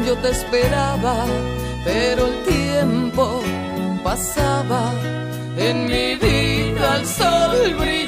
yo te esperaba, pero el tiempo pasaba. En mi vida el sol brillaba.